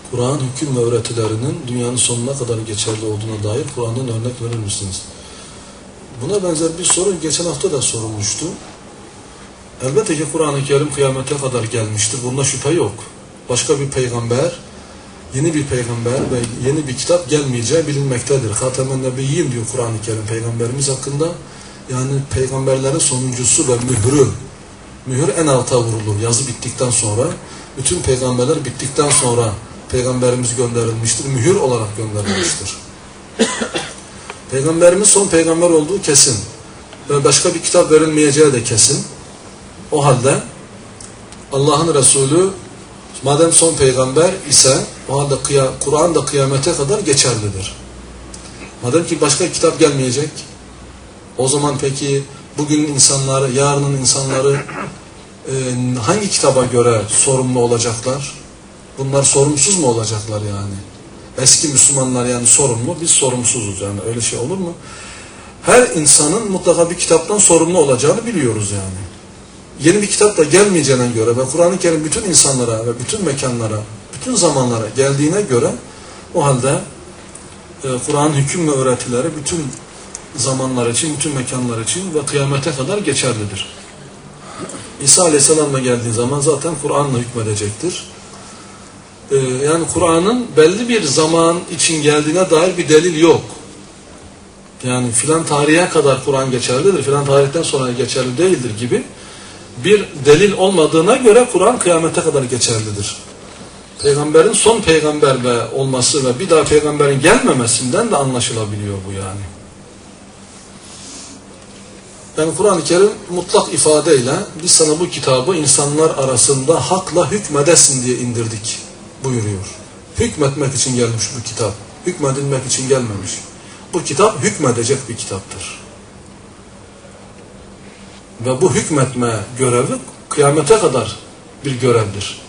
Kur'an hüküm ve öğretilerinin dünyanın sonuna kadar geçerli olduğuna dair Kur'an'dan örnek verir misiniz? Buna benzer bir soru geçen hafta da sorulmuştu. Elbette ki Kur'an-ı Kerim kıyamete kadar gelmiştir. Bunda şüphe yok. Başka bir peygamber, yeni bir peygamber ve yeni bir kitap gelmeyeceği bilinmektedir. Hatemen Nebiyyin diyor Kur'an-ı Kerim peygamberimiz hakkında. Yani peygamberlerin sonuncusu ve mührü. Mühür en alta vurulur yazı bittikten sonra. Bütün peygamberler bittikten sonra peygamberimiz gönderilmiştir. Mühür olarak gönderilmiştir. Peygamberimiz son peygamber olduğu kesin. Ve başka bir kitap verilmeyeceği de kesin. O halde Allah'ın Resulü madem son peygamber ise o halde Kur'an da kıyamete kadar geçerlidir. Madem ki başka kitap gelmeyecek, o zaman peki bugün insanları, yarının insanları hangi kitaba göre sorumlu olacaklar? Bunlar sorumsuz mu olacaklar yani? Eski Müslümanlar yani sorumlu, biz sorumsuzuz yani. Öyle şey olur mu? Her insanın mutlaka bir kitaptan sorumlu olacağını biliyoruz yani. Yeni bir kitap da gelmeyeceğine göre ve Kur'an-ı Kerim bütün insanlara ve bütün mekanlara, bütün zamanlara geldiğine göre o halde Kur'an hüküm ve öğretileri bütün zamanlar için, bütün mekanlar için ve kıyamete kadar geçerlidir. İsa Aleyhisselam'la geldiği zaman zaten Kur'an'la hükmedecektir. Yani Kur'an'ın belli bir zaman için geldiğine dair bir delil yok. Yani filan tarihe kadar Kur'an geçerlidir, filan tarihten sonra geçerli değildir gibi bir delil olmadığına göre Kur'an kıyamete kadar geçerlidir. Peygamberin son peygamber olması ve bir daha peygamberin gelmemesinden de anlaşılabiliyor bu yani. Yani Kur'an-ı Kerim mutlak ifadeyle biz sana bu kitabı insanlar arasında hakla hükmedesin diye indirdik buyuruyor. Hükmetmek için gelmiş bu kitap. Hükmedilmek için gelmemiş. Bu kitap hükmedecek bir kitaptır. Ve bu hükmetme görevi kıyamete kadar bir görevdir.